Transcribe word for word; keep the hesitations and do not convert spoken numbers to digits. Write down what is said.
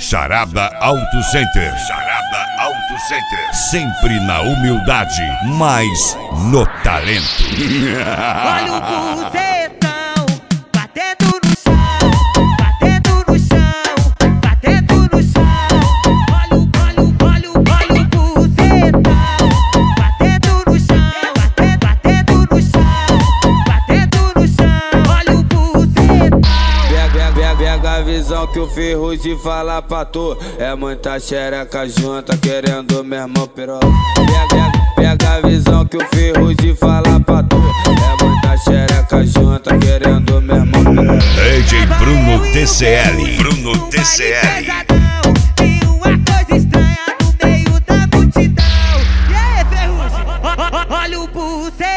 Charada Auto Center. Charada Auto Center. Sempre na humildade, mas no talento. Olha o buzetão batendo no chão, batendo no chão, batendo no chão. Olha o, olha o, olha o, olha o buzetão batendo no chão, batendo, batendo no chão, batendo no chão. Olha o buzetão. Pega, pega, pega a visão que o Ferrugem fala pra tu. É muita xereca junta querendo meu irmão piroca. Pega, pega, pega a visão que o Ferrugem fala pra tu. É muita xereca junta querendo meu irmão piroca. D J Bruno T C L. Bruno T C L. E uma coisa estranha no meio da multidão. E aí, Ferrugem? Olha o buzetão.